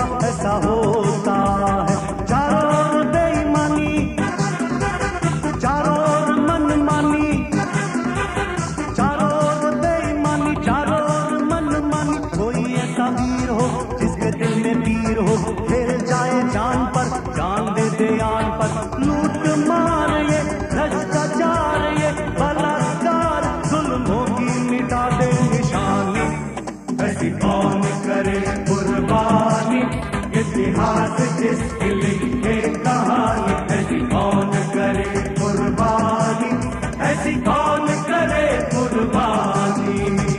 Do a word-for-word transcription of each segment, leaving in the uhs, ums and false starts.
हुआ ऐसा होता है। चारों ओर बेईमानी, चारों ओर मनमानी, चारों ओर बेईमानी, चारों ओर मनमानी। कोई ऐसा वीर हो जिसके दिल में पीर हो, खेल जाए जान पर, जान दे दे आन पर। लूट मार ये भ्रष्टाचार, ये बलात्कार, जुल्मों की मिटा दे निशानी। ऐसी कौन करे कुर्बानी, इतिहास जिसकी लिखे कहानी। ऐसी कौन करे कुर्बानी, ऐसी कौन करे कुर्बानी।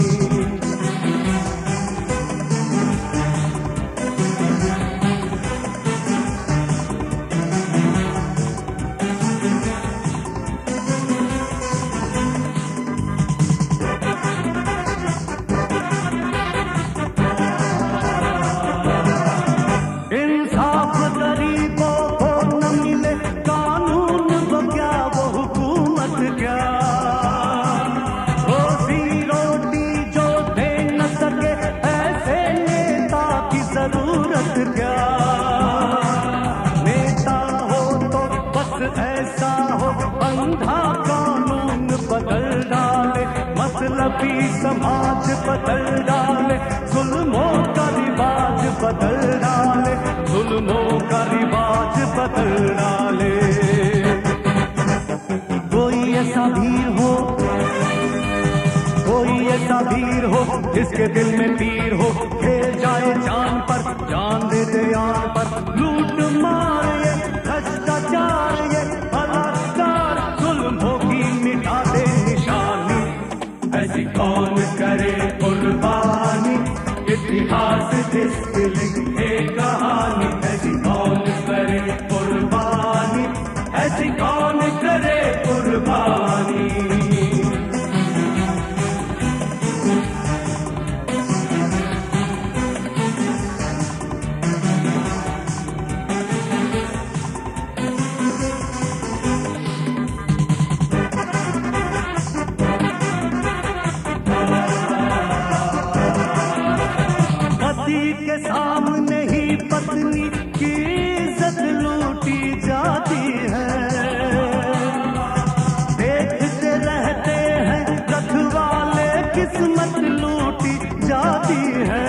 इंसाफ गरीबों को न मिले, कानून वो क्या वो हुकूमत क्या। रोजी रोटी जो दे न सके, ऐसे नेता की जरूरत क्या। नेता हो तो बस ऐसा हो, अंधा कानून बदल डाले, मतलबी समाज बदल डाले, जुल्मों का रिवाज बदल डाले, जुल्मों का रिवाज बदल डाले। कोई ऐसा वीर हो, कोई ऐसा वीर हो जिसके दिल में पीर हो, खेल जाए जान पर, जान दे दे आन पर। लूट मार ये भ्रष्टाचार, ये बलात्कार, जुल्मों की मिटा दे निशानी। ऐसी कौन करे कुर्बानी, इतिहास जिसकी लिखे कहानी। ऐसी कौन करे कुर्बानी, ऐसी कौन करे कुर्बानी। पति के सामने ही पत्नी की इज्जत लूटी जाती है। देखते रहते हैं रखवाले, किस्मत लूटी जाती है।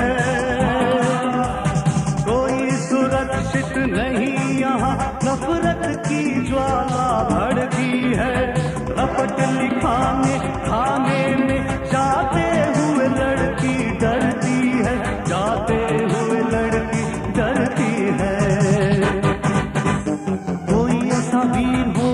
कोई सुरक्षित नहीं यहाँ, नफरत की ज्वाला भड़की है। रपट लिखाने खाने में जाते हुए लड़की डरती है, जाते हुए लड़की डरती है। कोई ऐसा वीर हो,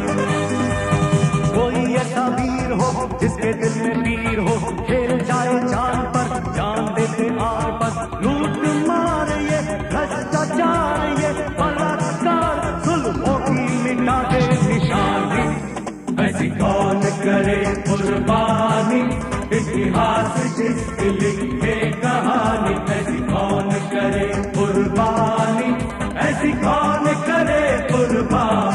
कोई ऐसा वीर हो जिसके दिल में पीर हो, खेल जाए जान पर, जान दे दे आन पर। लूट मार ये भ्रष्टाचार, ये बलात्कार, जुल्मों की मिटा दे निशानी। ऐसी कौन करे कुर्बानी, इतिहास जिसकी लिखे कहानी। ऐसी कौन करे कुर्बानी, ऐसी कौन करे कुर्बानी।